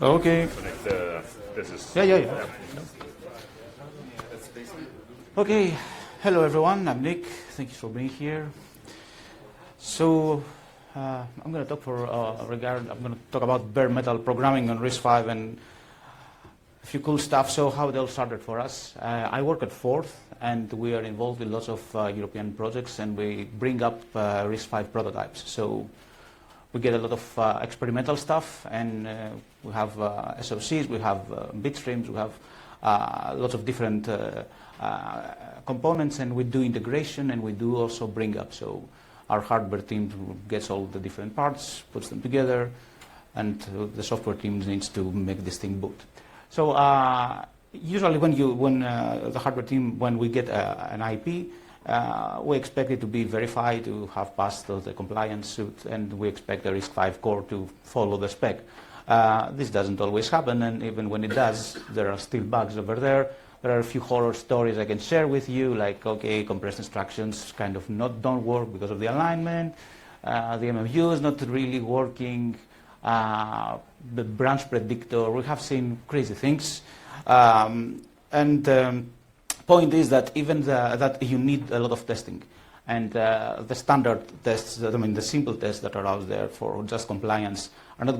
Okay. This is. Yeah. Okay. Hello, everyone. I'm Nick. Thank you for being here. So, I'm going to talk I'm going to talk about bare metal programming on RISC-V and a few cool stuff. So, how it all started for us. I work at Forth, and we are involved in lots of European projects, and we bring up RISC-V prototypes. So, we get a lot of experimental stuff, and we have SoCs, we have bit streams, we have lots of different components, and we do integration, and we do also bring up. So our hardware team gets all the different parts, puts them together, and the software team needs to make this thing boot. So usually when the hardware team, when we get an IP, we expect it to be verified, to have passed the compliance suit, and we expect the RISC-V core to follow the spec. This doesn't always happen, and even when it does, there are still bugs over there. There are a few horror stories I can share with you, like, okay, compressed instructions kind of don't work because of the alignment. The MMU is not really working. The branch predictor, we have seen crazy things. Point is that even that you need a lot of testing, and the standard tests, the simple tests that are out there for just compliance are not